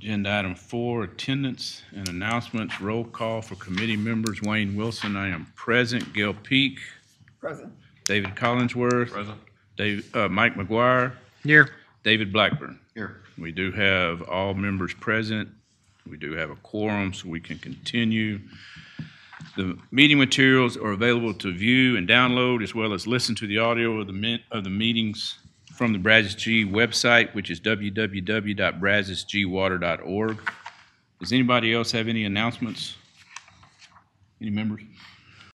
Agenda item 4, attendance and announcements. Roll call for committee members. Wayne Wilson, I am present. Gail Peak. Present. David Collinsworth. Present. Mike McGuire. Here. David Blackburn. Here. We do have all members present. We do have a quorum, so we can continue. The meeting materials are available to view and download, as well as listen to the audio of the meetings from the Brazos G website, which is www.brazosgwater.org. Does anybody else have any announcements? Any members?